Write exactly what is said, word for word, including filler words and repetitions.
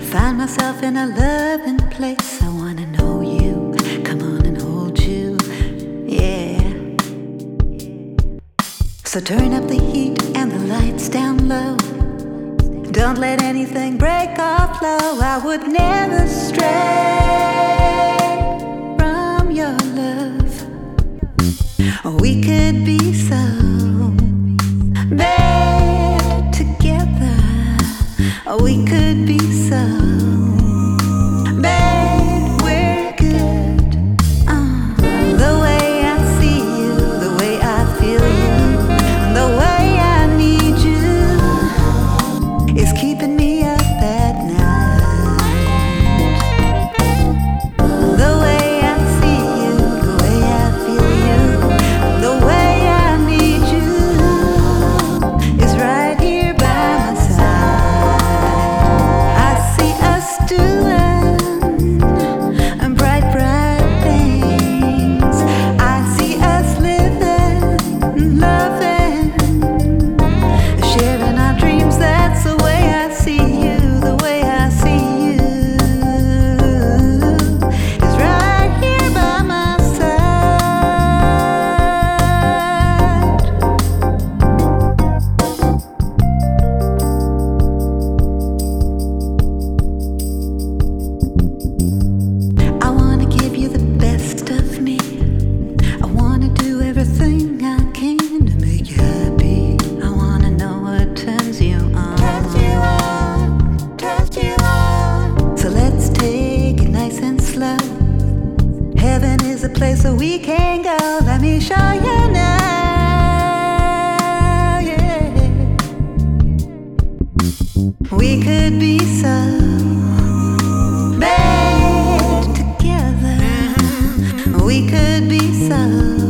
find myself in a loving place. I wanna know you, come on and hold you, yeah. So turn up the heat and the lights down low. Don't let anything break our flow. I would never stray from your love. We could be so bad together. We could be so bad we're good. uh, The way I see you, the way I feel you, the way I need you is keeping me up at night. The way I see you, the way I feel you, the way I need you is right here by my side. I see us doing bright, bright things. I see us living, loving, sharing our dreams. That's the way I see you, the way I see you is right here by my side. I wanna give you the best of me. I wanna do everything I can to make you happy. I wanna know what turns you on. Turns you on, turns you on. So let's take it nice and slow. Heaven is a place where we can go. Let me show you now, yeah. We could be so bad together. We could be so